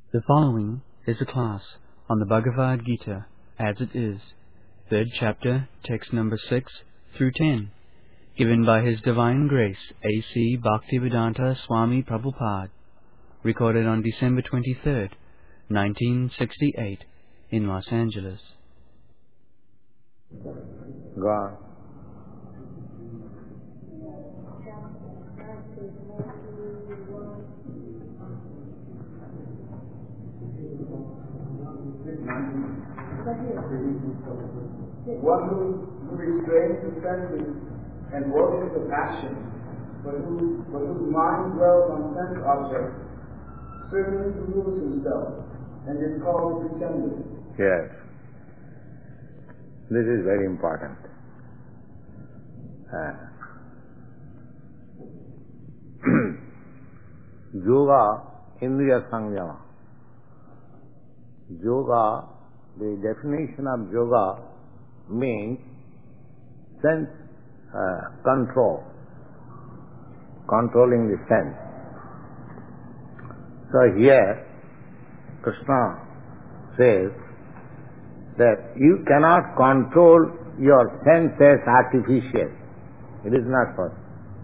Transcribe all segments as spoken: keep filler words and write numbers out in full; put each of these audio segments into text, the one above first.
The following is a class on the Bhagavad Gita as it is, third chapter, text number six through ten, given by His Divine Grace A C Bhaktivedanta Swami Prabhupada, recorded on December twenty-third, nineteen sixty-eight, in Los Angeles. God. One who, who restrains the senses and worships the passion, but, who, but whose mind dwells on sense objects, certainly deludes himself and is called pretender. Yes. This is very important. Uh, yoga, Indriya Samyama. Yoga, the definition of yoga means sense uh, control, controlling the sense. So here, Krishna says that you cannot control your senses artificially. It is not possible.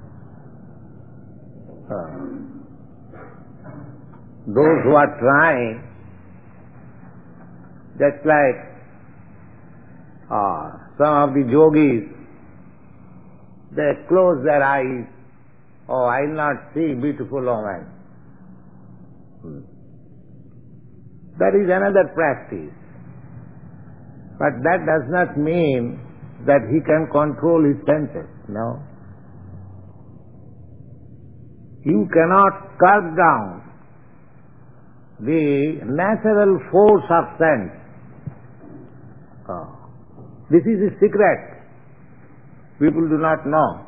Uh, those who are trying, just like uh, some of the yogis, they close their eyes. Oh, I will not see beautiful woman. Hmm. That is another practice. But that does not mean that he can control his senses. No. You cannot cut down the natural force of sense. Oh. This is a secret. People do not know.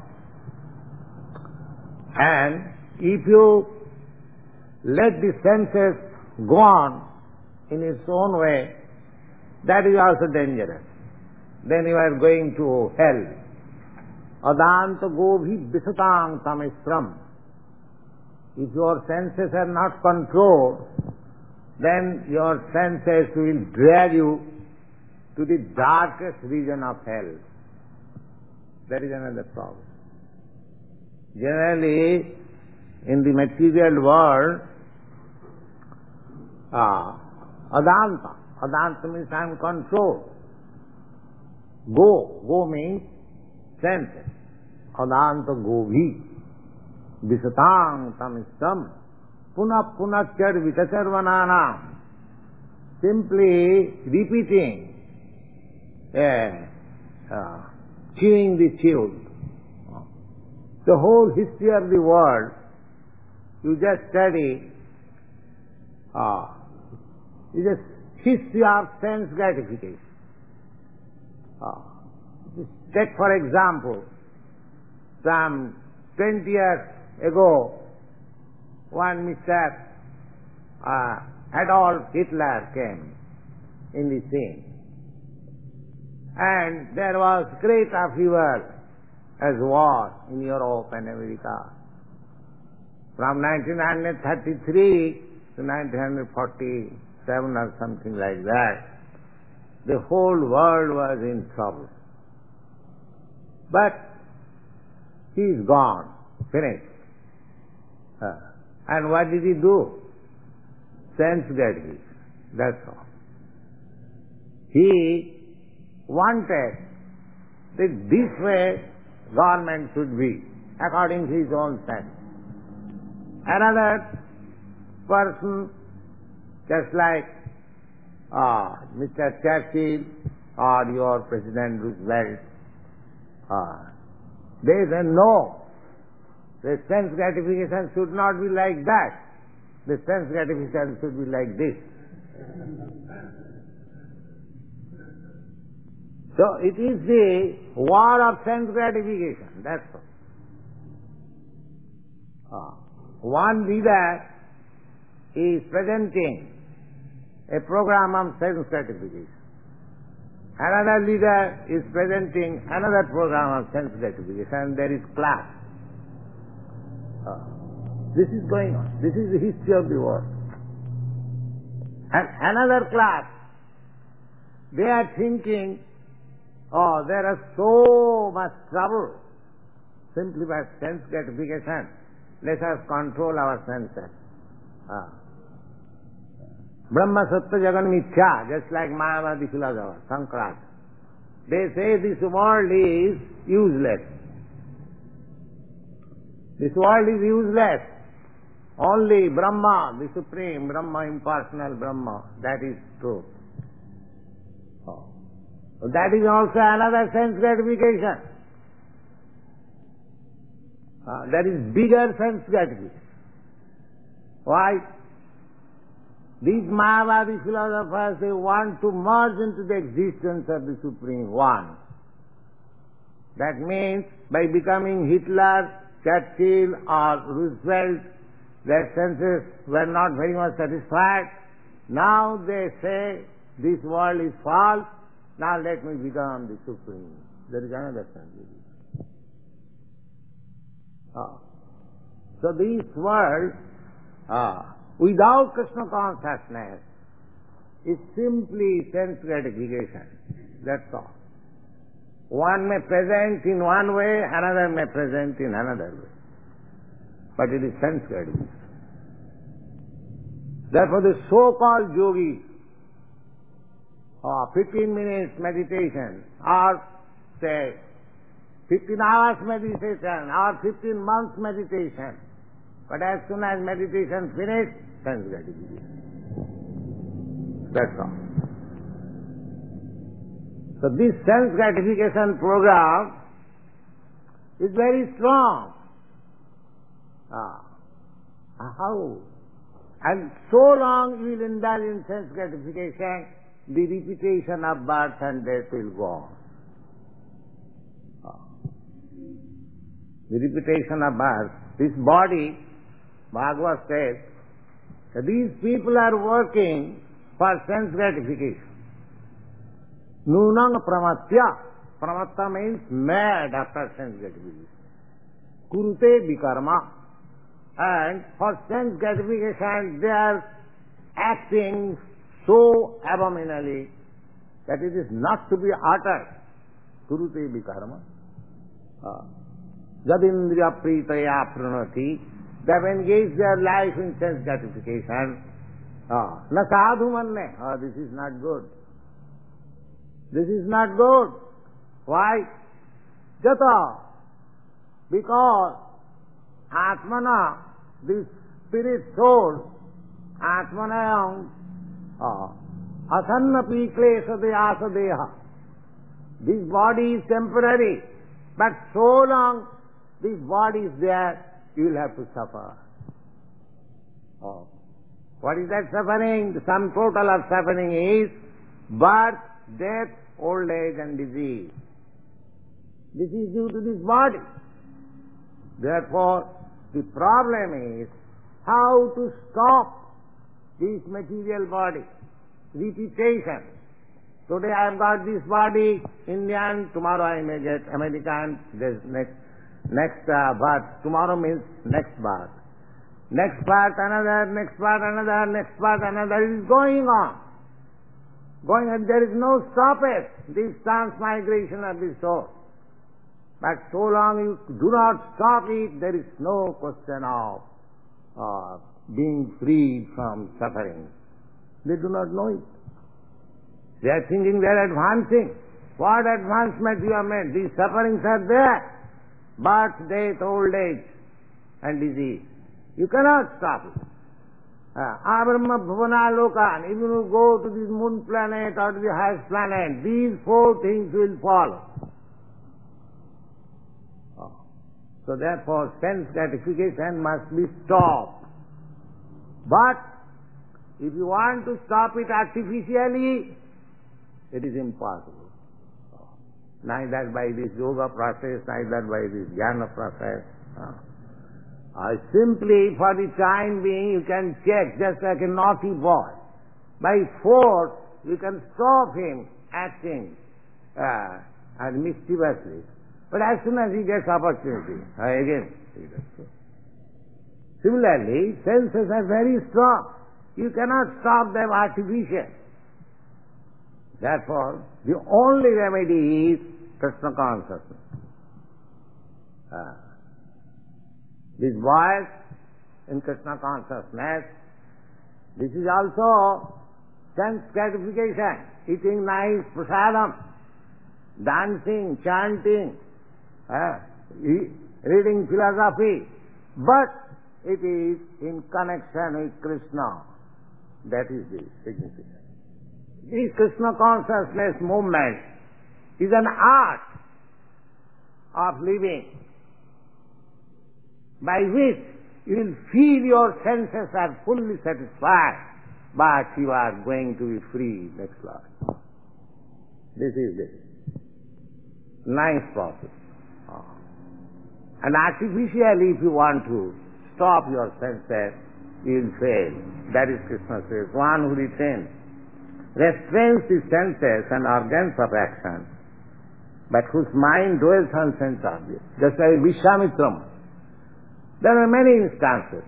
And if you let the senses go on in its own way, that is also dangerous. Then you are going to hell. Adanta gobhi bisatang tamistram. If your senses are not controlled, then your senses will drag you to the darkest region of hell. That is another problem. Generally, in the material world, ah, adanta. Adanta means I am controlled. Go. Go means senses. Adanta gobhi. Visatang tamistam. Puna punachar vitasarvananam. Simply repeating, uh, uh, chewing the chewed. The whole history of the world, you just study, uh, you just history of sense gratification. Uh, take for example, some twenty years ago, one Mister Uh, Adolf Hitler came in the scene. And there was great upheaval as war in Europe and America. From nineteen thirty-three to nineteen forty-seven or something like that, the whole world was in trouble. But he is gone, finished. Uh, and what did he do? Sense gratification, that's all. He wanted that this way government should be, according to his own sense. Another person, just like uh, Mister Churchill or your President Roosevelt, uh, they say no, the sense gratification should not be like that. The sense gratification should be like this. So it is the war of sense gratification, that's all. Uh, one leader is presenting a program of sense gratification. Another leader is presenting another program of sense gratification, and there is clash. Uh, This is going on. This is the history of the world. And another class, they are thinking, oh, there is so much trouble simply by sense gratification. Let us control our senses. Ah. Brahma Sattva Jagan Mithya, just like Mayavadi philosopher, Sankara. They say this world is useless. This world is useless. Only Brahma, the Supreme Brahma, impersonal Brahma, that is true. Oh. So that is also another sense gratification. Uh, that is bigger sense gratification. Why? These Mayavadi philosophers, they want to merge into the existence of the Supreme One. That means by becoming Hitler, Churchill or Roosevelt, their senses were not very much satisfied. Now they say, this world is false, now let me become the Supreme. There is another sense. Ah. So this world, ah, without Krishna consciousness, is simply sense gratification. That's all. One may present in one way, another may present in another way. But it is sense gratification. Therefore the so-called yogis, or fifteen minutes meditation, or say fifteen hours meditation, or fifteen months meditation, but as soon as meditation finished, sense gratification. That's all. So this sense gratification program is very strong. Ah. How? And so long you will indulge in sense gratification, the repetition of birth and death will go on. Ah. The repetition of birth, this body, Bhagavad says, that these people are working for sense gratification. Nunang pramatya. Pramatta means mad after sense gratification. Kurute vikarma. And for sense gratification they are acting so abominably that it is not to be uttered. Kurute vikarma. Jadindriya pritaya pranati. They have engaged their life in sense gratification. Ah, na sadhu manne. Ah, this is not good. This is not good. Why? Jata. Because Atmana, this spirit soul, Atmanayam, ah, asanna piklesha deyasa deha. This body is temporary, but so long this body is there, you will have to suffer. Oh. What is that suffering? The sum total of suffering is birth, death, old age and disease. This is due to this body. Therefore, the problem is how to stop this material body, repetition. Today I have got this body, Indian, tomorrow I may get American, there's next, next uh, birth, tomorrow means next birth. Next part another, next part another, next part another, it is going on. Going on, there is no stoppage, this transmigration of the soul. But so long you do not stop it, there is no question of uh, being freed from suffering. They do not know it. They are thinking they are advancing. What advancement you have made? These sufferings are there. Birth, death, old age and disease. You cannot stop it. Abrahma Bhavana Lokan, if you go to this moon planet or to the highest planet, these four things will follow. So therefore sense gratification must be stopped. But if you want to stop it artificially, it is impossible. Neither by this yoga process, neither by this jnana process. Uh, simply for the time being you can check, just like a naughty boy. By force you can stop him acting uh, and mischievously. But as soon as he gets opportunity, uh, again he does so. Similarly, senses are very strong. You cannot stop them artificially. Therefore, the only remedy is Krishna consciousness. Uh, this voice in Krishna consciousness, this is also sense gratification, eating nice prasadam, dancing, chanting, uh, e- reading philosophy, but it is in connection with Krishna. That is the significance. This Krishna consciousness movement is an art of living by which you will feel your senses are fully satisfied, but you are going to be free next life. This is the nice process. And artificially, if you want to stop your senses, you will fail. That is Krishna says, one who retains, restrains the senses and organs of action, but whose mind dwells on sense objects. Just like Vishwamitram. There are many instances.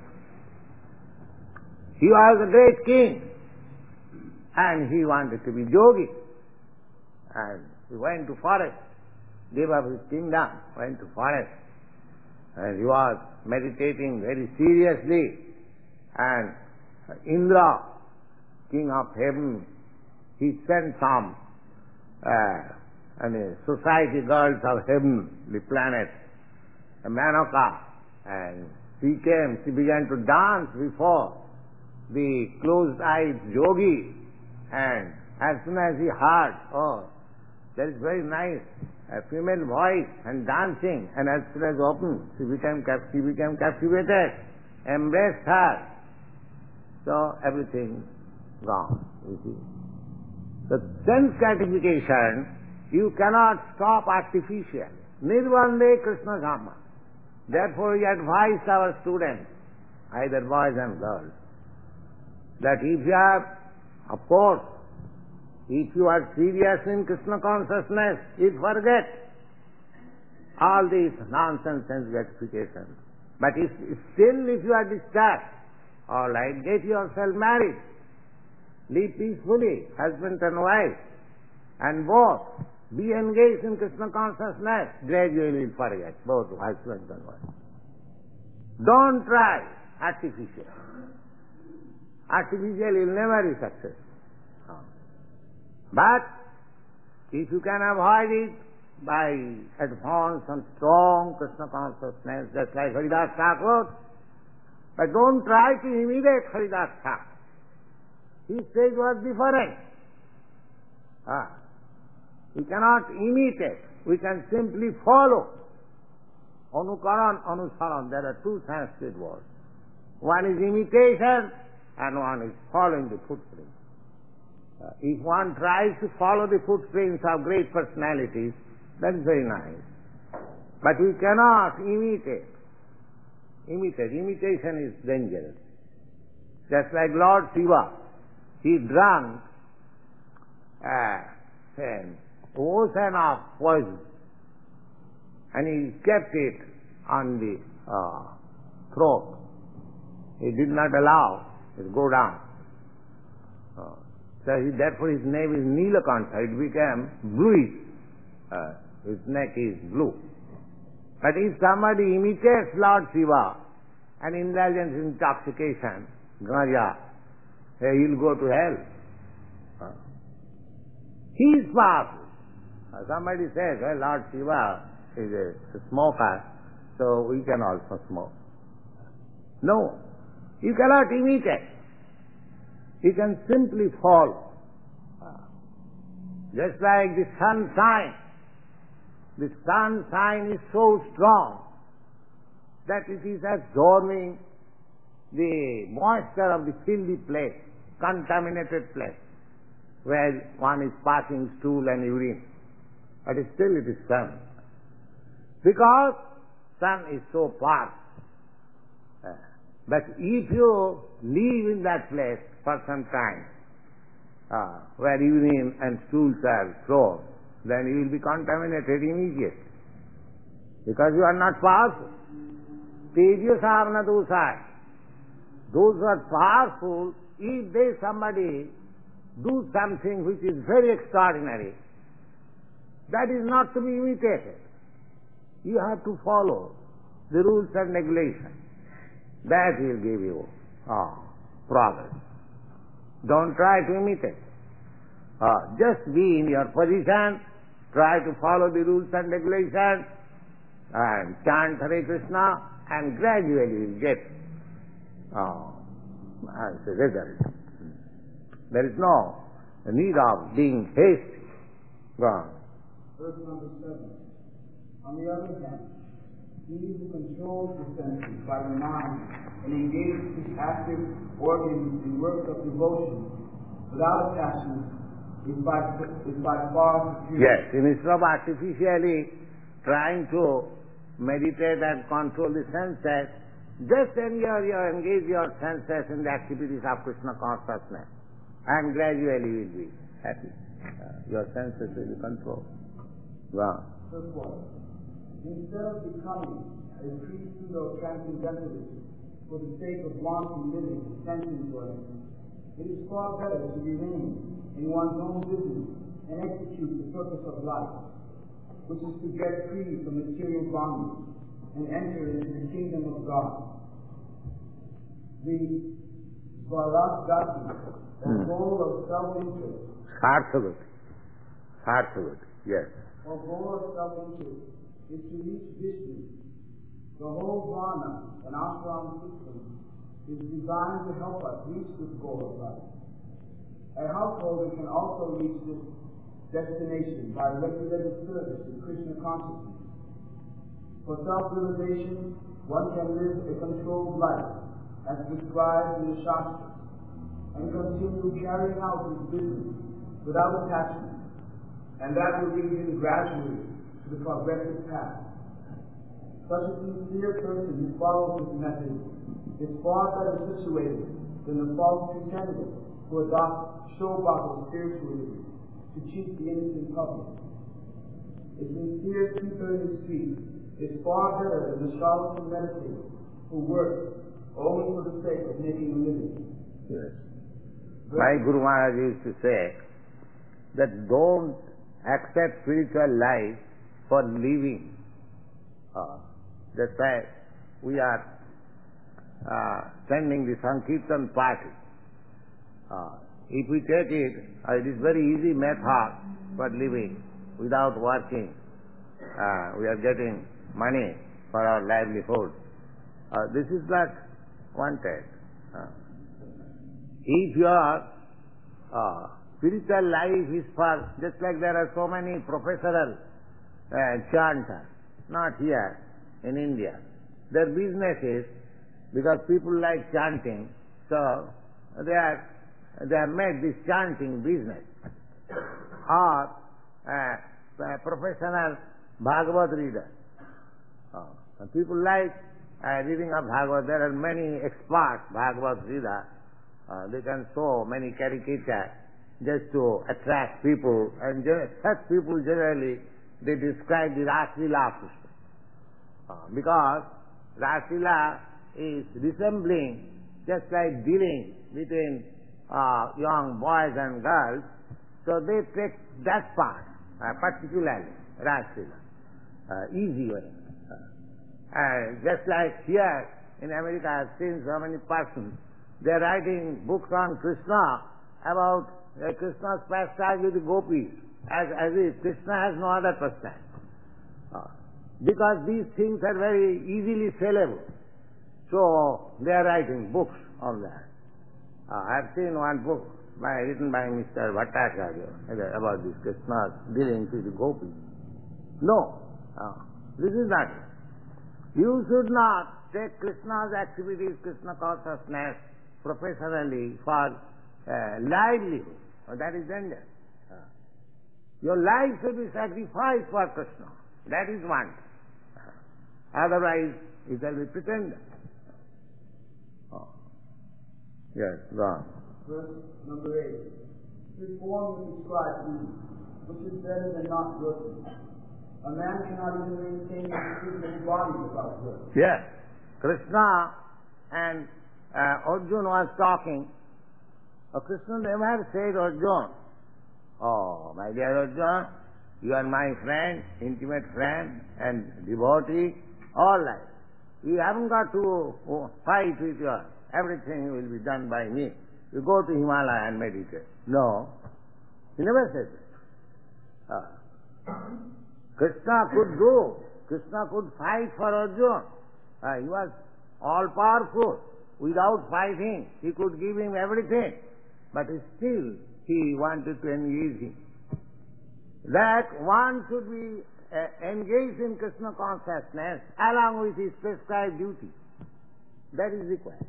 He was a great king, and he wanted to be yogi. And he went to forest, gave up his kingdom, went to forest. And he was meditating very seriously. And Indra, king of heaven, he sent some uh, and, uh, society girls of heaven, the planet, Manaka, and she came, she began to dance before the closed-eyed yogi, and as soon as he heard, oh, that is very nice, a female voice and dancing, and as soon as opened, she became, she became captivated, embraced her. So everything gone, you see. The sense gratification, you cannot stop artificially. Nirvande Krishna Dhamma. Therefore we advise our students, either boys and girls, that if you are, of course, if you are serious in Krishna consciousness, you forget all these nonsense sense gratification. But if still if you are disturbed, all right, get yourself married. Live peacefully, husband and wife, and both be engaged in Krishna consciousness. Gradually you'll forget both husband and wife. Don't try artificial. Artificial will never be successful. But if you can avoid it by advance and strong Krishna consciousness, just like Haridas Thakur, but don't try to imitate Haridas Thakur. His stage was different. Ah. We cannot imitate. We can simply follow. Anukaran, Anusaran, there are two Sanskrit words. One is imitation and one is following the footprints. Uh, if one tries to follow the footprints of great personalities, that is very nice. But we cannot imitate. Imitate. Imitation is dangerous. Just like Lord Shiva, he drank uh, an ocean of poison and he kept it on the uh, throat. He did not allow it to go down. Uh, so he, therefore his name is Nilakantha. It became bluish. Uh, his neck is blue. But if somebody imitates Lord Shiva and indulges in intoxication, ganja, he'll go to hell. Huh? He is powerful. Uh, somebody says, well, Lord Shiva is a, a smoker, so we can also smoke. No, you cannot imitate. You can simply follow. Uh, just like the sunshine. The sunshine is so strong that it is absorbing the moisture of the filthy place, contaminated place, where one is passing stool and urine. But still it is sun. Because sun is so powerful. Uh, but if you live in that place for some time, uh, where urine and stools are thrown, then you will be contaminated immediately. Because you are not powerful. Tejas avna dosai. Those who are powerful, if they somebody do something which is very extraordinary, that is not to be imitated. You have to follow the rules and regulations. That will give you uh, progress. Don't try to imitate. Uh, just be in your position, try to follow the rules and regulations, and chant Hare Krishna, and gradually you will get uh, as a result. There is no need of being hasty. Go on. Verse number seven. On the other hand, he who controls the senses by the mind and engages his active organs in works of devotion without attachment is by, is by far superior. Yes, instead of artificially trying to meditate and control the senses, just enjoy your, engage your senses in the activities of Krishna consciousness, and gradually you will be happy. Uh, your senses will be controlled. Wow. Verse one. Instead of becoming a free pseudo-transcendentalist for the sake of wanton living and sense enjoyment, it is far better to remain in one's own business and execute the purpose of life, which is to get free from material bondage and enter into the kingdom of God. The Swarasgati, the goal of self-interest, Sarthagati. Sarthagati, yes. or goal of self-interest, is to reach Vishnu. The whole Varna and ashram system is designed to help us reach this goal of life. A householder can also reach this destination by regulated service to Krishna consciousness. For self-realization, one can live a controlled life as prescribed in the Shastras and continue carrying out his business without attachment, and that will lead him gradually to the progressive path. Such a sincere person who follows this method is far better situated than the false pretender who adopts show-bottle spiritualism to cheat the innocent public. A sincere seeker in the street is far better than the charlatan meditator who works only for the sake of making a living. Yes. My Guru Maharaj used to say that don't accept spiritual life for living. Uh, that's why we are uh, sending the Sankirtan party. Uh, if we take it, uh, it is very easy method for living without working. Uh, we are getting money for our livelihood. Uh, this is not wanted. Uh, if your uh, spiritual life is for, just like there are so many professional uh, chanters, not here in India. Their business is, because people like chanting, so they are they have made this chanting business. Or uh, uh, professional Bhagavad reader. Uh, people like uh, reading of Bhagavad. There are many experts Bhagavad reader. Uh, they can show many caricatures just to attract people, and such people generally they describe the Raslila system. Uh, because Raslila is resembling just like dealing between uh, young boys and girls, so they take that part, uh, particularly Raslila, uh, easy way. Uh, just like here in America, I've seen so many persons, they're writing books on Krishna about uh, Krishna's pastime with the gopis, as, as if Krishna has no other pastime. Uh, because these things are very easily sellable. So they are writing books on that. Uh, I've seen one book by, written by Mister Bhattacharya about this Krishna's dealings with the gopis. No, uh, this is not it. You should not take Krishna's activities, Krishna consciousness, professionally for uh, livelihood. Oh, that is dangerous. Uh, your life should be sacrificed for Krishna. That is one. Uh, otherwise, it will be pretender. Oh. Yes, go on. Verse number eight. Reform the prescribed duty, which is better than not working. A man cannot even maintain his body without work. Yes. Krishna and uh, Arjuna was talking Oh, Krishna never said, Arjuna, oh, my dear Arjuna, you are my friend, intimate friend and devotee, all right. You haven't got to fight with your, everything will be done by me. You go to Himalaya and meditate. No, he never said that. Uh, Krishna could go, Krishna could fight for Arjuna. Uh, he was all powerful. Without fighting, he could give him everything. But still, he wanted to engage him. That one should be uh, engaged in Krishna consciousness along with his prescribed duty. That is required.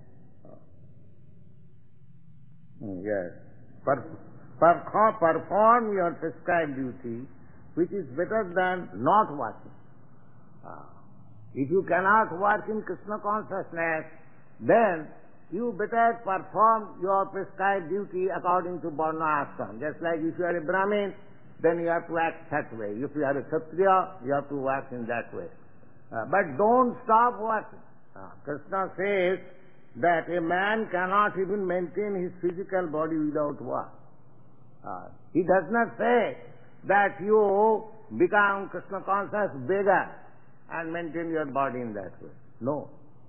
Oh. Yes. Per- per- perform your prescribed duty, which is better than not working. Uh, if you cannot work in Krishna consciousness, then you better perform your prescribed duty according to Varna Ashram. Just like if you are a Brahmin, then you have to act that way. If you are a Kshatriya, you have to work in that way. Uh, but don't stop working. Uh, Krishna says that a man cannot even maintain his physical body without work. Uh, he does not say that you become Krishna conscious beggar and maintain your body in that way. No.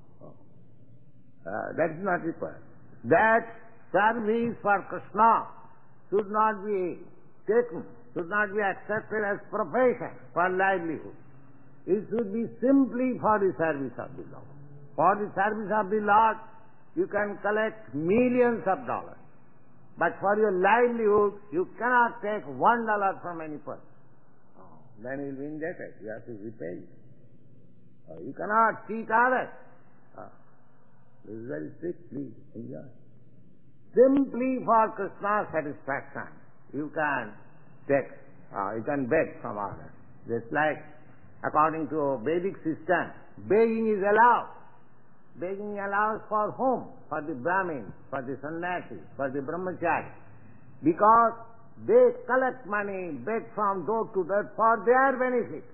Uh, that is not required. That service for Krishna should not be taken, should not be accepted as profession for livelihood. It should be simply for the service of the Lord. For the service of the Lord, you can collect millions of dollars. But for your livelihood, you cannot take one dollar from any person. Oh, then you will be indebted. You have to repay it. Oh, you cannot cheat others. Oh, this is very strict, please enjoy. Simply for Krishna's satisfaction, you can take, uh, you can beg from others. Just like, according to Vedic system, begging is allowed. Begging allows for whom? For the Brahmin, for the sannyasi, for the brahmachari. Because they collect money, beg from door to door for their benefit.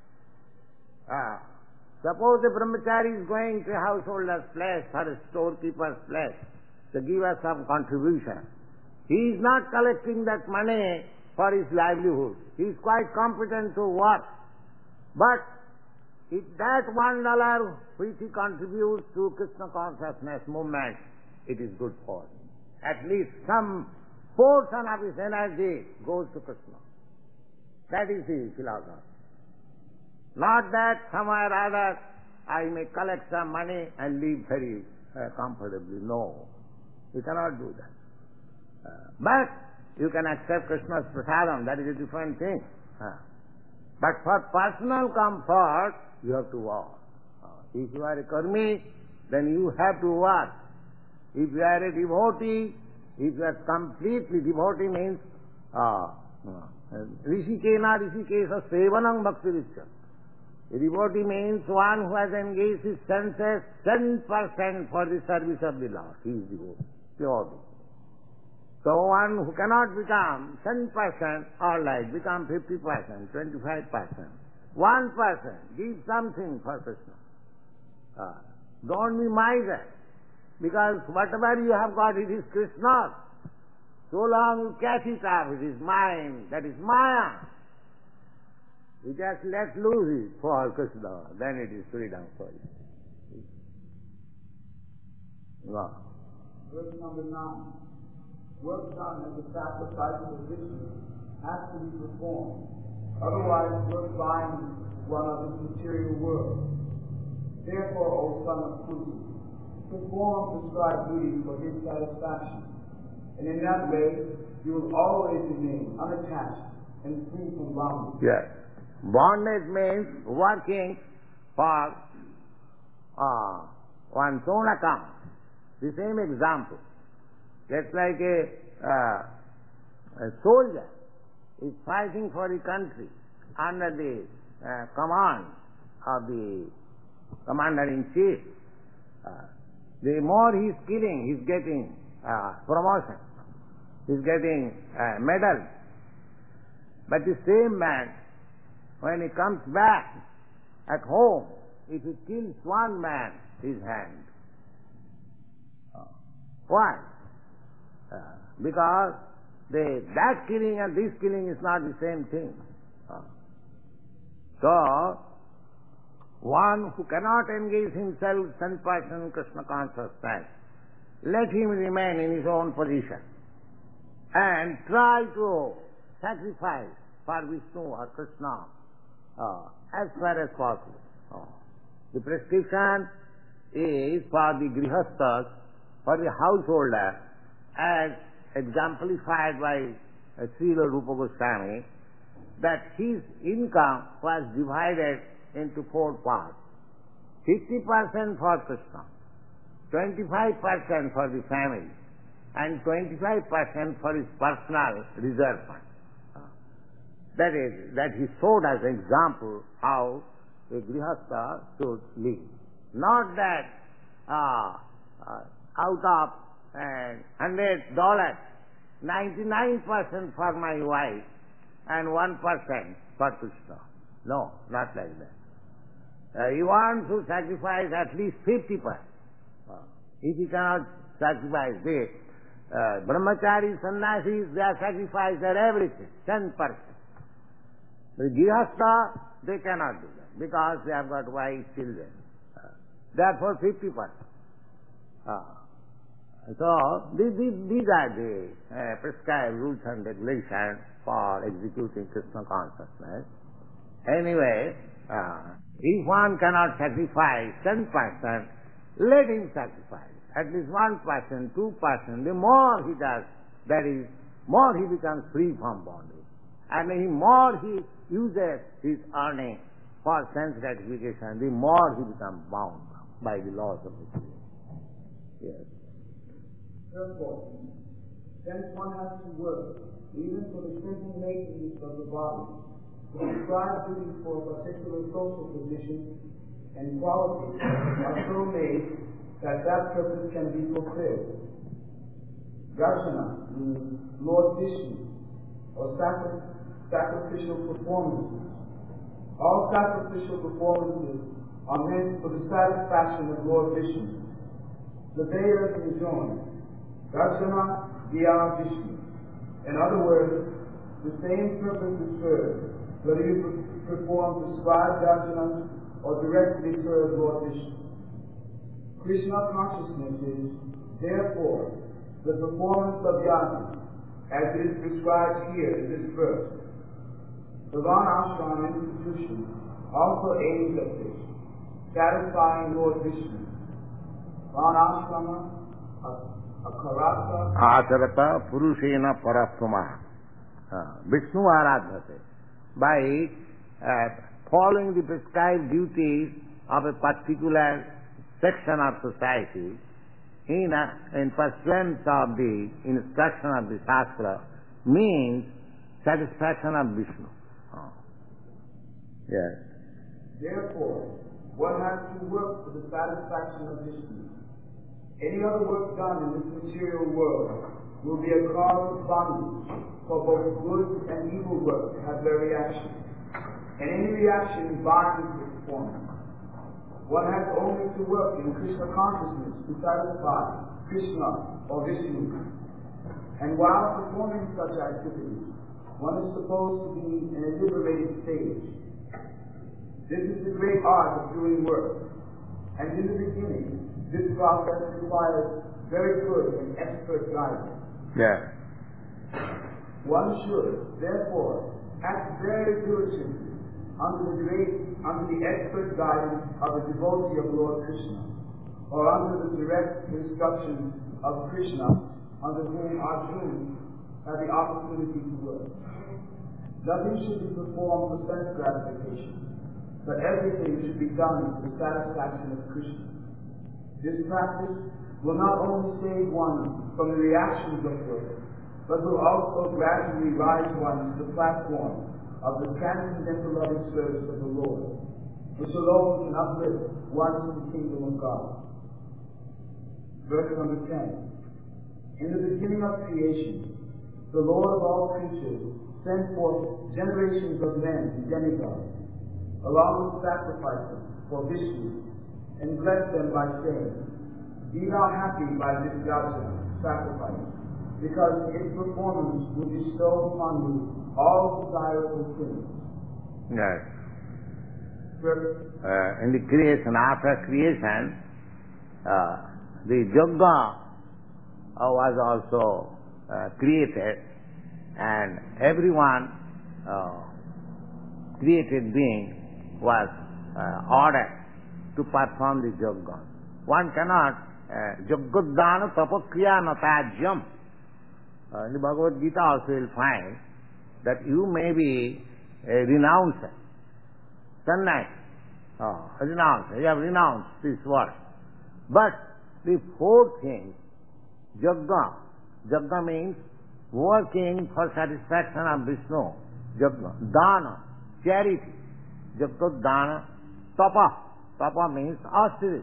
Uh, suppose the brahmachari is going to householder's place or a storekeeper's place to give us some contribution. He is not collecting that money for his livelihood. He is quite competent to work. But if that one dollar which he contributes to Krishna consciousness movement, it is good for him. At least some portion of his energy goes to Krishna. That is the philosophy. Not that somewhere or other I may collect some money and live very uh, comfortably. No, you cannot do that. Uh, but you can accept Krishna's prasadam, that is a different thing. Uh, but for personal comfort, you have to work. Uh, if you are a karmi, then you have to work. If you are a devotee, if you are completely devotee means uh, rishikena rishikesa sevanam bhakti-richa. A devotee means one who has engaged his senses ten percent for the service of the Lord. He is devotee, pure. So one who cannot become ten percent, all right, become fifty percent, twenty-five percent. One person, give something for Krishna. Uh, don't be miser, because whatever you have got, it is Krishna's. So long you catch it up, it is mine, that is Maya. You just let loose it for Krishna, then it is freedom for you. Wow. Verse number nine. Work done at the sacrifice of Vishnu has to be performed. Otherwise, work binds one of this material world. Therefore, O son of Kuti, perform prescribed duties for his satisfaction. And in that way, you will always remain unattached and free from bondage. Yes. Bondage means working for uh, one's own account. The same example. Just like a, uh, a soldier is fighting for the country under the uh, command of the commander-in-chief. Uh, the more he is killing, he is getting uh, promotion. He is getting uh, medal. But the same man, when he comes back at home, if he kills one man, his hand. Uh, why? Uh, because the, that killing and this killing is not the same thing. Uh, So, one who cannot engage himself ten percent in Krishna consciousness, let him remain in his own position and try to sacrifice for Vishnu or Krishna uh, as far as possible. Uh, the prescription is for the grihasthas, for the householder, as exemplified by uh, Srila Rupa Goswami, that his income was divided into four parts. fifty percent for Krishna, twenty-five percent for the family, and twenty-five percent for his personal reserve fund. That is, that he showed as an example how a grihastha should live. Not that uh, uh, out of uh, one hundred dollars, ninety-nine percent for my wife and one percent for Krishna. No, not like that. Uh, he wants to sacrifice at least fifty percent. Uh, if he cannot sacrifice, the uh, brahmachari, sannyasis, they are sacrificed their everything, ten percent. The grihastha, they cannot do that because they have got wives, children. Uh, therefore, fifty percent. Uh, so, these, these, these are the uh, prescribed rules and regulations for executing Krishna consciousness. Anyway, uh, if one cannot sacrifice ten percent, let him sacrifice. At least one percent, two percent, the more he does, that is, more he becomes free from bondage. And the more he uses his earning for sense gratification, the more he becomes bound by the laws of the creation. Yes. Therefore, since one has to work, even for the simple maintenance of the body, to prescribe duties for a particular social position and qualities are so made that that purpose can be fulfilled. Darshana means Lord Vishnu, or sacri- sacrificial performances. All sacrificial performances are meant for the satisfaction of Lord Vishnu. The Vedas enjoin Darshana Diya Vishnu. In other words, the same purpose is served, whether you perform prescribed darshanas or directly serve Lord Vishnu. Krishna consciousness is, therefore, the performance of yajna, as it is prescribed here in this verse. The Varnashram institution also aims at this, satisfying Lord Vishnu. Varnashrama, akarata, Acharata purushena parastama. Vishnu aradhate. By uh, following the prescribed duties of a particular section of society, in, uh, in pursuance of the instruction of the Shastra, means satisfaction of Vishnu. Oh. Yes. Therefore, one has to work for the satisfaction of Vishnu. Any other work done in this material world will be a cause of bondage, for both good and evil work have their reaction. And any reaction binds the performance. One has only to work in Krishna consciousness to satisfy Krishna or Vishnu. And while performing such activities, one is supposed to be in a liberated stage. This is the great art of doing work. And in the beginning, this process requires very good and expert guidance. Yes. One should, therefore, act very diligently under the great, under the expert guidance of a devotee of Lord Krishna, or under the direct instructions of Krishna, under whom Arjuna had the opportunity to work. Nothing should be performed for sense gratification, but everything should be done for the satisfaction of Krishna. This practice will not only save one from the reactions of work, but will also gradually rise one to the platform of the transcendental loving service of the Lord, which alone can uplift one to the kingdom of God. Verse number ten. In the beginning of creation, the Lord of all creatures sent forth generations of men and demigods, along with sacrifices for Vishnu, and blessed them by saying, Be thou happy by this yajna, sacrifice, because its performance will bestow upon you all desirable things. Yes. Uh, in the creation, after creation, uh, the Jagga uh, was also uh, created, and everyone, uh, created being, was uh, ordered to perform the Jagga. One cannot, Jaggadana tapakriya natajyam. In the Bhagavad Gita also you will find that you may be a renouncer, sannyasi, oh, a renouncer, you have renounced this world. But the fourth thing, Jagga, Jagga means working for satisfaction of Vishnu, Jagga, Dana, charity, Jagga, Dana, Tapa, Tapa means austerity,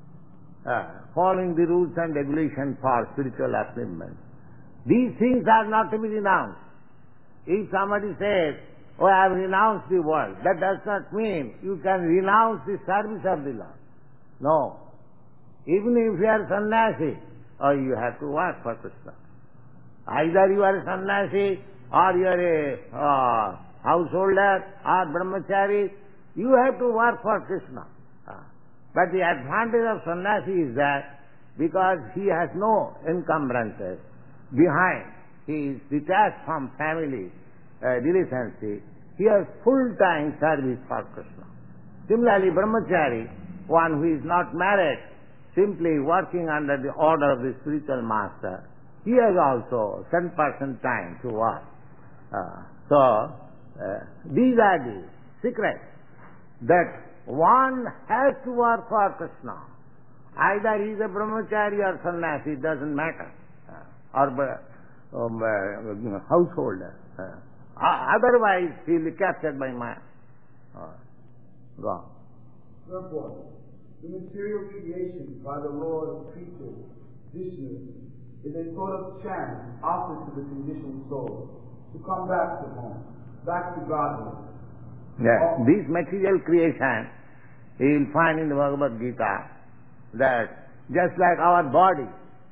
uh, following the rules and regulations for spiritual achievement. These things are not to be renounced. If somebody says, oh, I have renounced the world, that does not mean you can renounce the service of the Lord. No. Even if you are sannyasi, oh, you have to work for Krishna. Either you are a sannyasi, or you are a uh, householder, or brahmachari, you have to work for Krishna. Uh, but the advantage of sannyasi is that because he has no encumbrances behind, he is detached from family uh, relationship, he has full-time service for Krishna. Similarly, brahmachari, one who is not married, simply working under the order of the spiritual master, he has also ten percent time to work. Uh, so, uh, these are the secrets, that one has to work for Krishna. Either he is a brahmachari or sannyasi, it doesn't matter. Uh, or um, uh, householder. Uh, otherwise, he will be captured by man. Uh, wrong. Therefore, the material creation by the Lord of creatures, Vishnu, is a sort of chant offered to the conditioned soul to come back to home, back to Godhead. Yes. This material creation, you will find in the Bhagavad Gita that just like our body,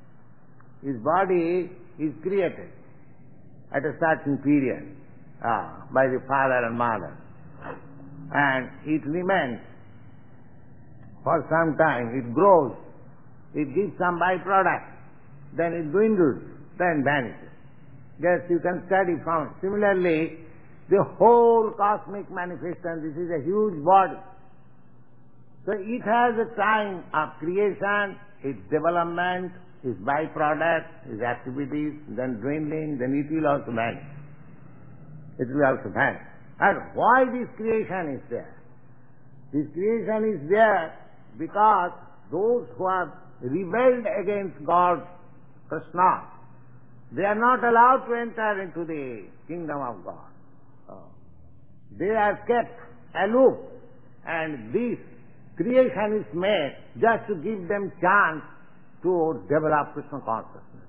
his body is created at a certain period uh, by the father and mother, and it remains for some time, it grows, it gives some byproduct, then it dwindles, then vanishes. Yes, you can study from it. Similarly, the whole cosmic manifestation, this is a huge body. So it has a time of creation, its development, its byproduct, its activities, then dwindling, then it will also vanish. It will also vanish. And why this creation is there? This creation is there because those who have rebelled against God, Krishna, they are not allowed to enter into the kingdom of God. They are kept aloof, and this creation is made just to give them chance to develop Krishna consciousness.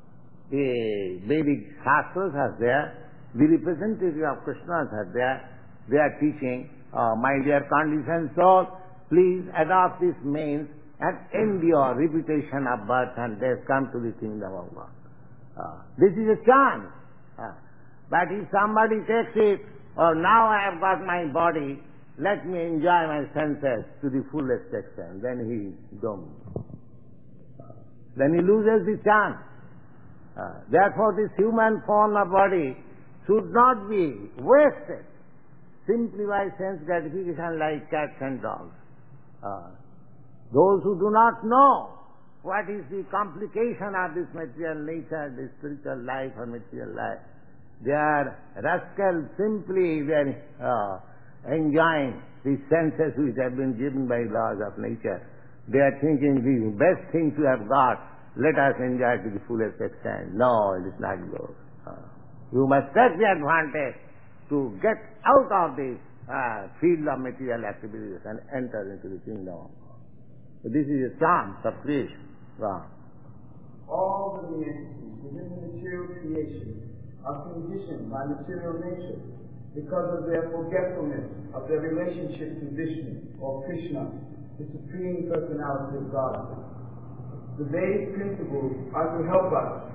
The Vedic Shastras are there, the representative of Krishna are there, they are teaching, uh, my dear conditioned soul, please adopt this means and end your repetition of birth and death, come to the kingdom of God. Uh, this is a chance. Uh, but if somebody takes it, oh, now I have got my body, let me enjoy my senses to the fullest extent, then he is doomed. Uh, then he loses the chance. Uh, therefore, this human form of body should not be wasted simply by sense gratification like cats and dogs. Uh, those who do not know what is the complication of this material nature, this spiritual life or material life, they are rascals, simply they are uh, enjoying the senses which have been given by laws of nature. They are thinking the best things we have got, let us enjoy to the fullest extent. No, it is not good. Uh, you must take the advantage to get out of this uh, field of material activities and enter into the kingdom of God. So this is a chance of creation. Wow. All the entities within the material creation are conditioned by material nature because of their forgetfulness of their relationship to Vishnu or Krishna, the Supreme Personality of God. The Vedic principles are to help us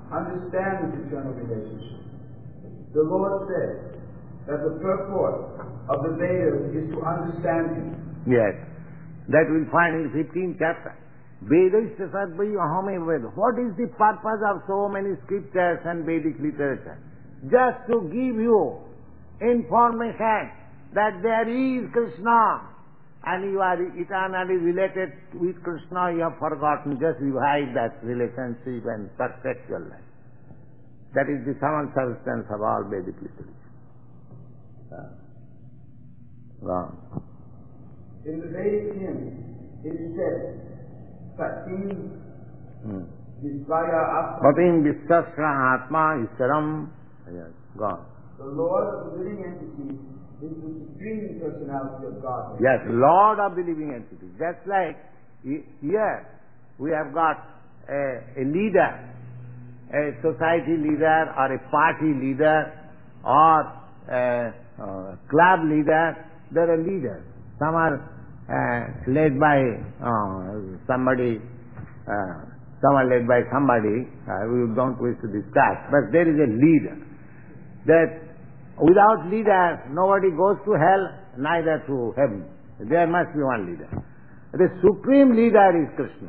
understand this eternal relationship. The Lord said that the purport of the Vedas is to understand Him. Yes, that we'll find in the fifteenth chapter. Vedasya sadvayu ahame Veda. What is the purpose of so many scriptures and Vedic literature? Just to give you information that there is Krishna and you are eternally related with Krishna. You have forgotten, just revive that relationship and perfect your life. That is the sum and substance of all Vedic literature. Uh, gone. In the Vedic hymn, it is said, Satim Visvaya Atma. Patim Vishasra Atma Iswaram. Yes, gone. The Lord of the living entity is the supreme personality of God. Yes, Lord of the living entity. Just like here we have got a, a leader, a society leader or a party leader or a, a club leader. There are leaders. Some are uh, led by uh, somebody, uh, some are led by somebody. Uh, we don't wish to discuss, but there is a leader. That without leaders, nobody goes to hell, neither to heaven. There must be one leader. The supreme leader is Krishna.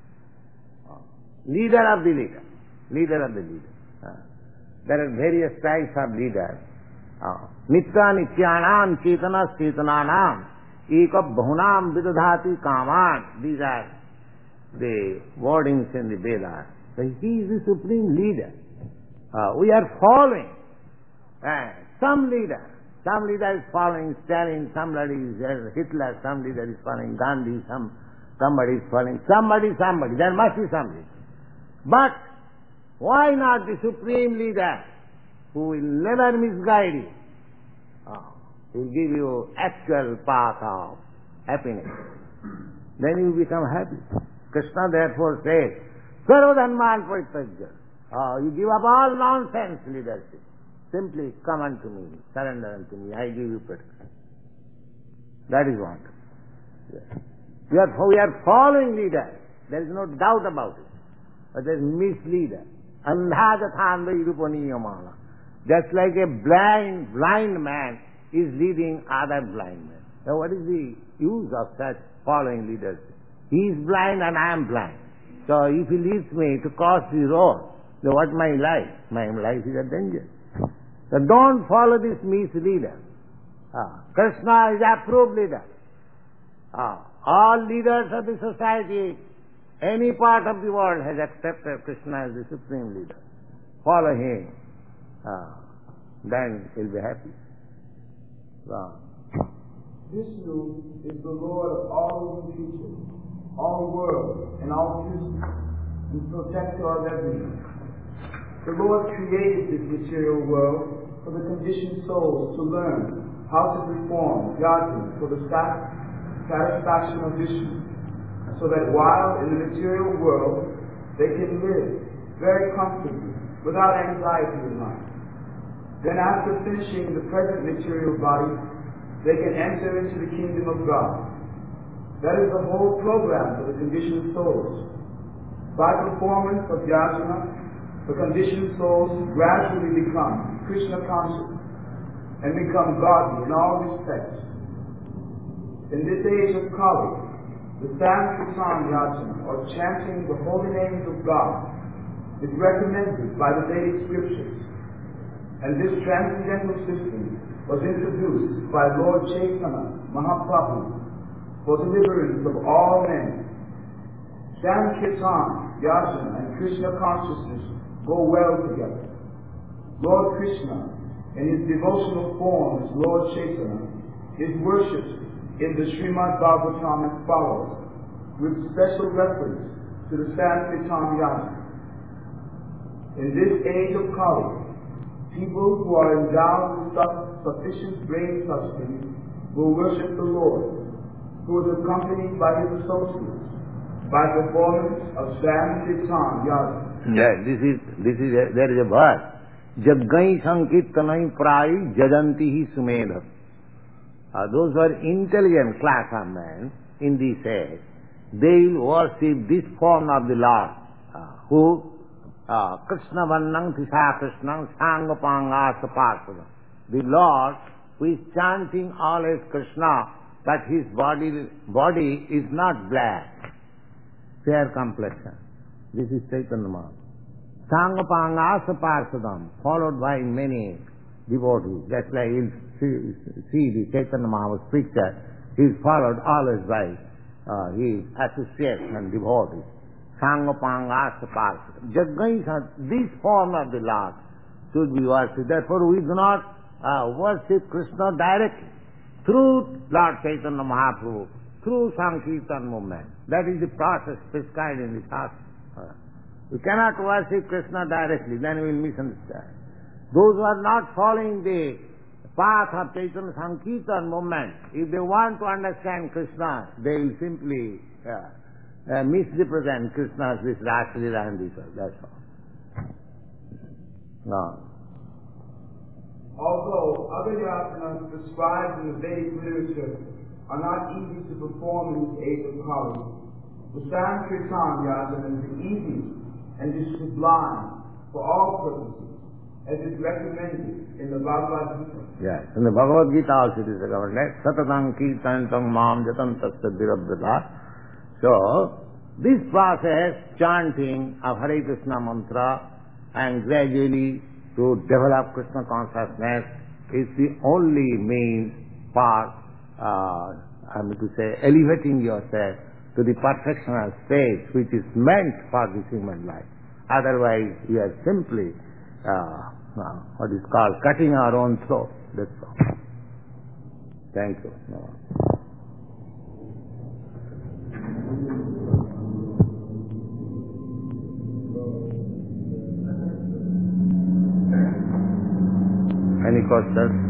Leader of the leader. Leader of the leader. There are various types of leaders. Nitya nityanam chetana chetananam eka bahunam vidadhati kaman. These are the wordings in the Vedas. So he is the supreme leader. Uh, we are following. Uh, some leader, some leader is following Stalin, somebody is uh, Hitler, some leader is following Gandhi, some somebody is following somebody, somebody. There must be somebody. But why not the supreme leader who will never misguide you? Oh, he will give you actual path of happiness. Then you become happy. Krishna therefore says, Sarvadharman Parityajya. Oh, you give up all nonsense leadership. Simply come unto me, surrender unto me, I give you protection. That is what. Yes. We are, we are following leaders. There is no doubt about it. But there is misleader. Andhāgathandai rupaniyamana. Just like a blind, blind man is leading other blind men. Now what is the use of such following leaders? He is blind and I am blind. So if he leads me to cross the road, then what my life? My life is a danger. So don't follow this misleader. Ah, Krishna is approved leader. Ah, all leaders of the society, any part of the world has accepted Krishna as the supreme leader. Follow him. Ah, then he'll be happy. Ah. Vishnu is the Lord of all living creatures, all worlds, and all creatures, and protector of everything. The Lord created this material world for the conditioned souls to learn how to perform yajna for the satisfaction of Vishnu, so that while in the material world they can live very comfortably without anxiety in mind. Then after finishing the present material body, they can enter into the kingdom of God. That is the whole program for the conditioned souls. By performance of yajna, the conditioned souls gradually become Krishna conscious and become godly in all respects. In this age of Kali, the Sankirtan Yajna, or chanting the holy names of God, is recommended by the Vedic scriptures. And this transcendental system was introduced by Lord Chaitanya Mahaprabhu for deliverance of all men. Sankirtan, Yajna, and Krishna consciousness go well together. Lord Krishna, in his devotional form as Lord Chaitanya, is worshipped in the Srimad Bhagavatam as follows, with special reference to the Sankirtan Yajna. In this age of Kali, people who are endowed with sufficient brain substance will worship the Lord, who is accompanied by his associates, by performance of Sankirtan Yajna. Yeah, this is, this is a, there is a verse. Jaggai sankirtanai prai jajanti hi sumedha. Uh, those who are intelligent class of men in this age, they will worship this form of the Lord, uh, who uh, Krishna Vannang Tisa Krishnang Sangapanga Saparsadam. The Lord who is chanting always Krishna, but his body, body is not black, fair complexion. This is Chaitanya Mahaprabhu. Sangapanga Saparsadam, followed by many devotees. Just like you'll see, see the Chaitanya Mahaprabhu's picture, he is followed always by uh, his associates and devotees. Sangapanga Saparsadam. Jagaisa, this form of the Lord should be worshipped. Therefore we do not uh, worship Krishna directly. Through Lord Chaitanya Mahaprabhu, through Sankirtan movement. That is the process prescribed in the Shastra. We cannot worship Krishna directly, then we will misunderstand. Those who are not following the path of Chaitanya Sankirtan movement, if they want to understand Krishna, they will simply uh, uh, misrepresent Krishna as this Rasalila and this, that's all. No. Although other yasanas prescribed in the Vedic literature are not easy to perform in this age of Kali, the Sankirtan yasana is the easiest and is sublime for all purposes, as is recommended in the Bhagavad Gita. Yes, in the Bhagavad Gita also it is recommended, Satatang Kirtantam Mam Jatam Tasya Dirabdata. So, this process, chanting of Hare Krishna mantra and gradually to develop Krishna consciousness is the only means for, uh, I mean to say, elevating yourself to the perfectional state which is meant for this human life. Otherwise, we are simply, uh, uh, what is called, cutting our own throat. That's all. Thank you. No. Any questions?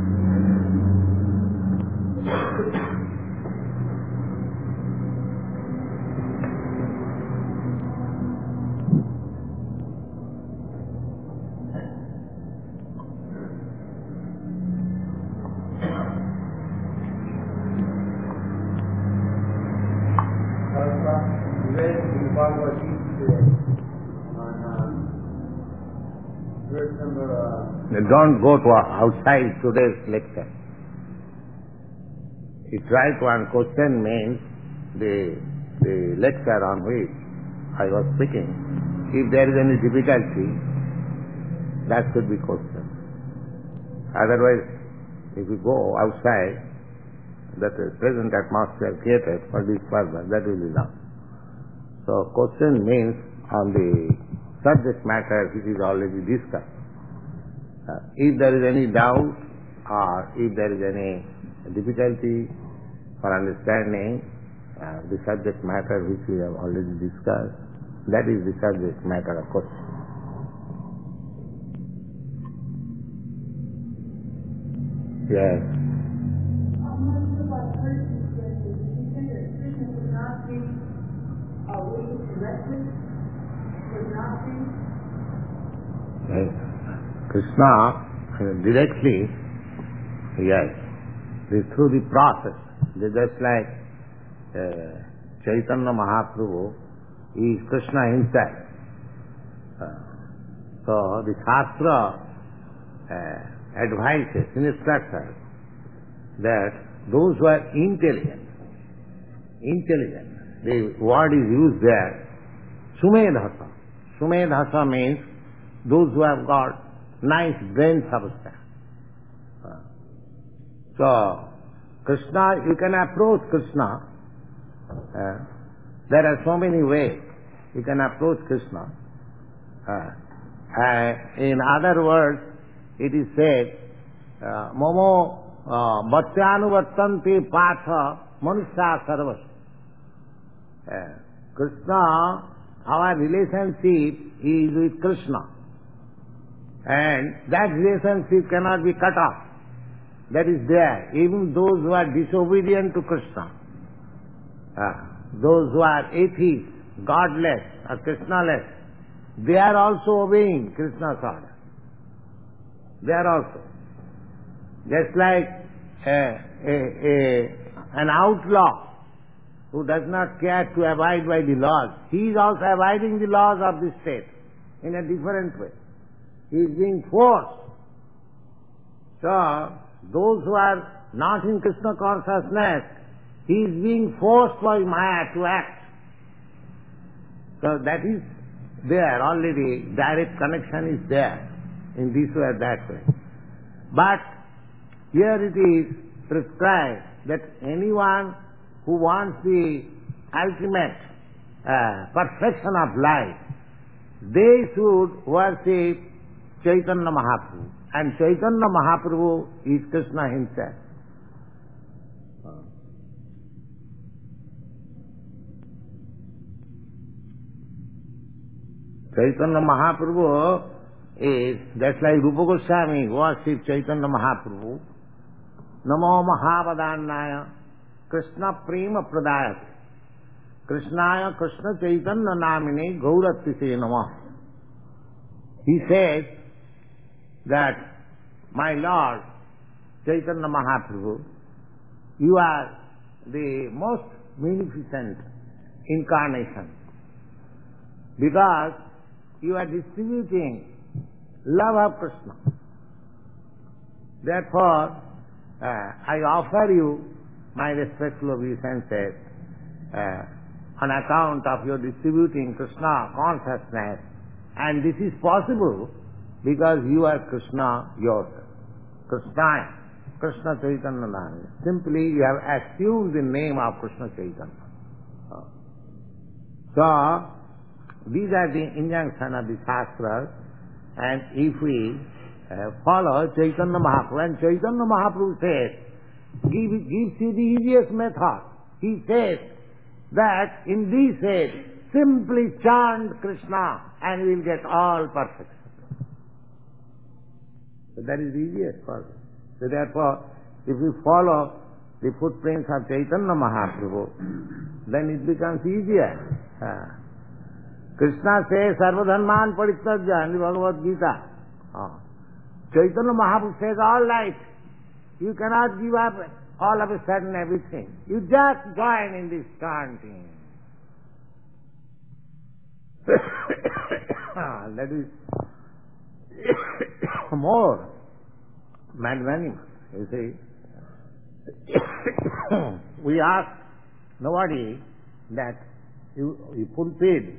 Don't go to outside today's lecture. If right one question means the, the lecture on which I was speaking, if there is any difficulty, that should be question. Otherwise, if you go outside, that the present atmosphere created for this purpose, that will be enough. So question means on the subject matter which is already discussed. Uh, if there is any doubt or if there is any difficulty for understanding uh, the subject matter which we have already discussed, that is the subject matter of question. Yes. Yes. Krishna, uh, directly, yes, through the process. Just like uh, Chaitanya Mahaprabhu is Krishna himself. Uh, so the Shastra uh, advises, instructs us that those who are intelligent, intelligent, the word is used there, Sumedhasa. Sumedhasa means those who have got nice brain substance. Uh, so, Krishna, you can approach Krishna. Uh, there are so many ways you can approach Krishna. Uh, uh, in other words, it is said, Momo bhaktyanuvartanti patha manusya sarvas. Krishna, our relationship is with Krishna. And that relationship cannot be cut off. That is there. Even those who are disobedient to Krishna, uh, those who are atheists, godless or Krishnaless, they are also obeying Krishna's order. They are also. Just like a, a, a, an outlaw who does not care to abide by the laws, he is also abiding the laws of the state. in a different way. He is being forced. So, those who are not in Krishna consciousness, he is being forced by Maya to act. So that is there, already direct connection is there in this way or that way. But here it is prescribed that anyone who wants the ultimate uh, perfection of life, they should worship Chaitanya Mahaprabhu. And Chaitanya Mahaprabhu is Krishna himself. Chaitanya Mahaprabhu is, that's like Rupa Goswami worship Chaitanya Mahaprabhu. Namo Mahavadannaya Krishna Prema Pradayate Krishnaya Krishna Chaitanya Namine Gauratise Namah. He says that, my Lord Chaitanya Mahaprabhu, you are the most magnificent incarnation because you are distributing love of Krishna. Therefore, uh, I offer you my respectful obeisances uh, on account of your distributing Krishna consciousness, and this is possible because you are Krishna yourself. Krishna, Krishna Chaitanya Nami. Simply you have assumed the name of Krishna Chaitanya. So, these are the injunctions of the Shastras, and if we uh, follow Chaitanya Mahaprabhu, and Chaitanya Mahaprabhu says, give, gives you the easiest method. He says that in this age, simply chant Krishna and you will get all perfection. So that is the easiest for us. So therefore, if we follow the footprints of Chaitanya Mahaprabhu, then it becomes easier. Uh, Krishna says, Sarvadharman Parityajya in the Bhagavad Gita. Oh. Chaitanya Mahaprabhu says, all right, you cannot give up all of a sudden everything. You just join in this chanting. That is more magnanimous, you see. We ask nobody that you, you fulfill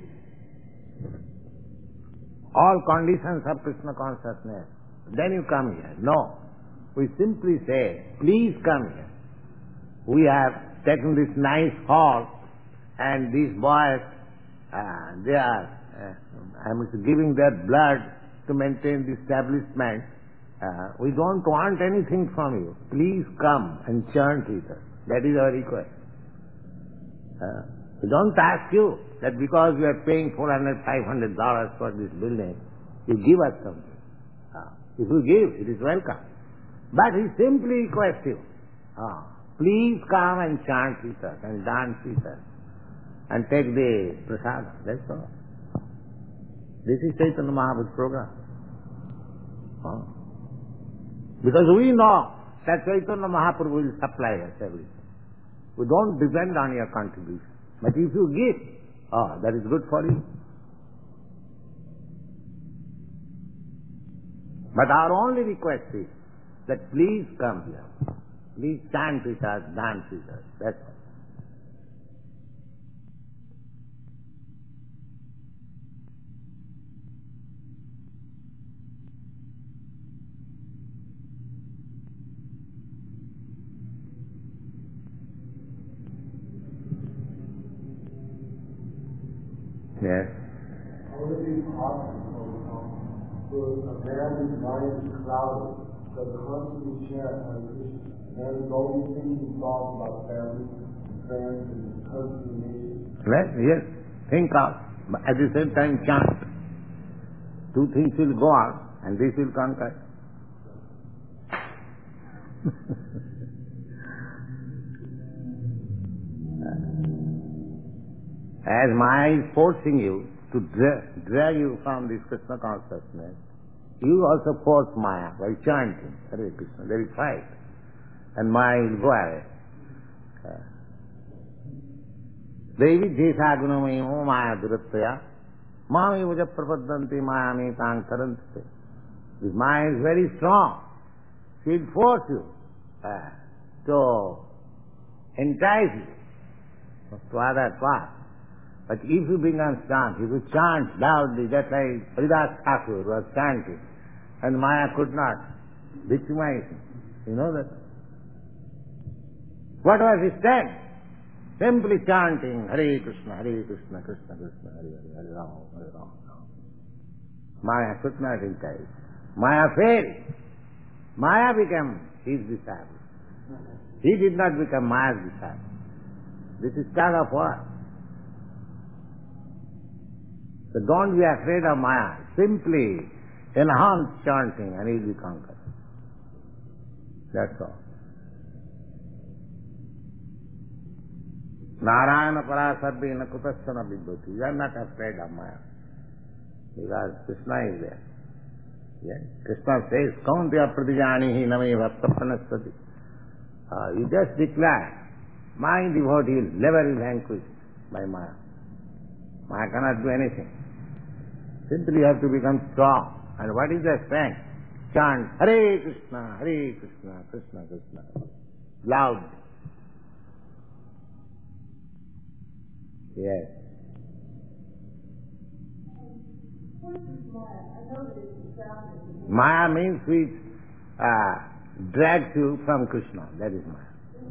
all conditions of Krishna consciousness, then you come here. No. We simply say, please come here. We have taken this nice hall, and these boys, uh, they are uh, I'm giving their blood to maintain the establishment. Uh, we don't want anything from you. Please come and chant with us. That is our request. Uh, we don't ask you that because we are paying four hundred, five hundred dollars for this building, you give us something. Uh, if you give, it is welcome. But he simply requests you, uh, please come and chant with us and dance with us and take the prasada. That's all. This is Chaitanya Mahaprabhu's program. Uh, because we know that Chaitanya Mahaprabhu will supply us everything. We don't depend on your contribution. But if you give, oh, that is good for you. But our only request is that please come here. Please chant with us, dance with us. That's all. Yes. How would it be possible for a man whose mind is clouded, that constantly chant Hare Krishna, and is only thinking thoughts about family, and friends, and country, and nation? Right? Yes. Think of, but at the same time chant. Two things will go on, and this will conquer. As Maya is forcing you to dra- drag you from this Krishna consciousness, you also force Maya by chanting Hare Krishna. There is fight. And Maya will go away. Devi Jesa Gunamayo Maya Durattaya Mami vaja prapadanti mayami tang tarante. This Maya is very strong. She will force you uh, to entice you to other path. But if you become strong, if you chant loudly, just like Haridas Thakur was chanting, and Maya could not victimize him. You know that? What was his stand? Simply chanting Hare Krishna, Hare Krishna, Krishna Krishna, Hare Hare, Hare Rama, Hare Rama. Maya could not entice. Maya failed. Maya became his disciple. He did not become Maya's disciple. This is tug of war. So don't be afraid of Maya. Simply enhance chanting and he will be conquered. That's all. Narayana parasarve na kutasana vidbhati. You are not afraid of Maya. Because Krishna is there. Yes. Krishna says, Kaunteya pratijanihi name bhaktapanasati. Uh, you just declare, my devotee will never be vanquished by Maya. Maya cannot do anything. Simply you have to become strong. And what is the strength? Chant Hare Krishna, Hare Krishna, Krishna Krishna. Loud. Yes. Maya means which uh, drags you from Krishna. That is Maya.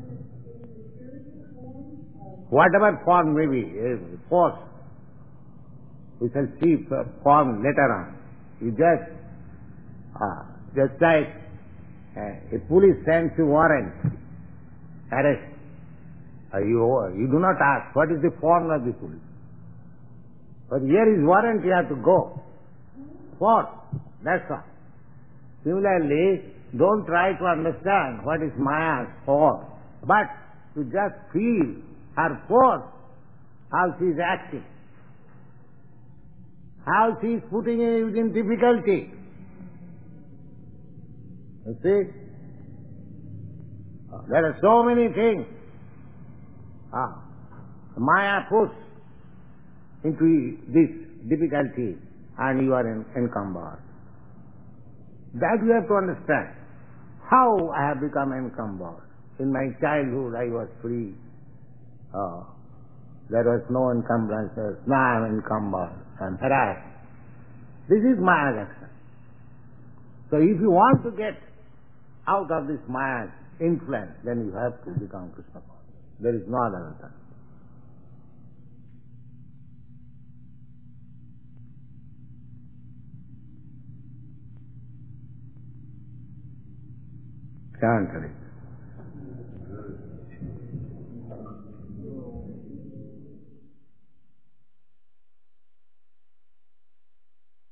Whatever form may be, force. We shall see form later on. You just, uh, just like uh, a police sends you warrant, arrest. Uh, you, you do not ask, what is the form of the police? But here is warrant, you have to go. Force. That's all. Similarly, don't try to understand what is Maya's force, but to just feel her force, how she is acting, how she is putting you in difficulty. You see? There are so many things ah, Maya puts into this difficulty and you are en- encumbered. That you have to understand. How I have become encumbered. In my childhood I was free. Oh, there was no encumbrances. Now I am encumbered and harassed. This is Maya's action. So if you want to get out of this Maya's influence, then you have to become Krishna conscious. There is no other alternative. Chant Hare.